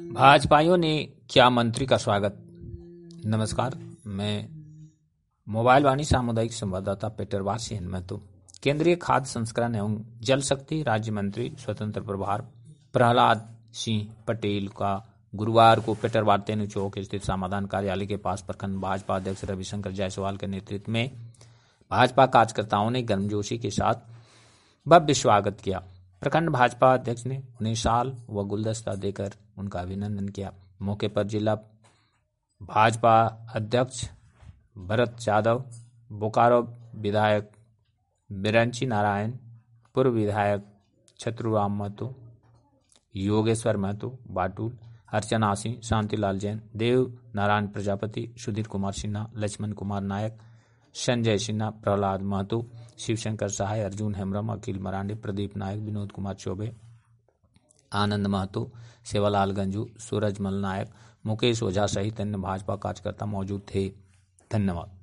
भाजपाइयों ने किया मंत्री का स्वागत। नमस्कार, मैं मोबाइल वाणी सामुदायिक संवाददाता पेटरवार से महतो। केंद्रीय खाद्य संस्करण एवं जल शक्ति राज्य मंत्री स्वतंत्र प्रभार प्रहलाद सिंह पटेल का गुरुवार को पेटरवार तेनु चौक स्थित समाधान कार्यालय के पास प्रखंड भाजपा अध्यक्ष रविशंकर जायसवाल के नेतृत्व में भाजपा कार्यकर्ताओं ने गर्मजोशी के साथ भव्य स्वागत किया। प्रखंड भाजपा अध्यक्ष ने उन्हें शाल व गुलदस्ता देकर उनका अभिनंदन किया। मौके पर जिला भाजपा अध्यक्ष भरत यादव, बोकारो विधायक बिरंची नारायण, पूर्व विधायक छतुराम महतो, योगेश्वर महतो, बाटुल, अर्चना सिंह, शांतिलाल जैन, देव नारायण प्रजापति, सुधीर कुमार सिन्हा, लक्ष्मण कुमार नायक, संजय सिन्हा, प्रहलाद महतो, शिवशंकर सहाय, अर्जुन हेम्ब्रम, अखिल मरांडे, प्रदीप नायक, विनोद कुमार चौबे, आनंद महतो, सेवालाल गंजू, सूरजमल नायक, मुकेश ओझा सहित अन्य भाजपा कार्यकर्ता मौजूद थे। धन्यवाद।